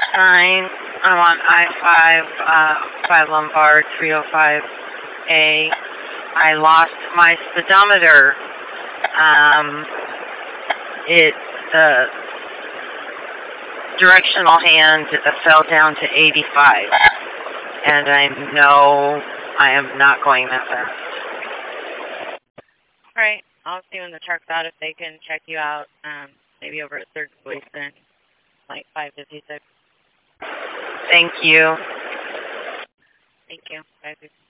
9. I'm on I-5, 5 Lombard, 305A. I lost my speedometer. The directional hand fell down to 85. And I know I am not going that fast. All right. I'll see when the truck's out if they can check you out, maybe over at 3rd Policeman, like 556. Thank you. Thank you. 556.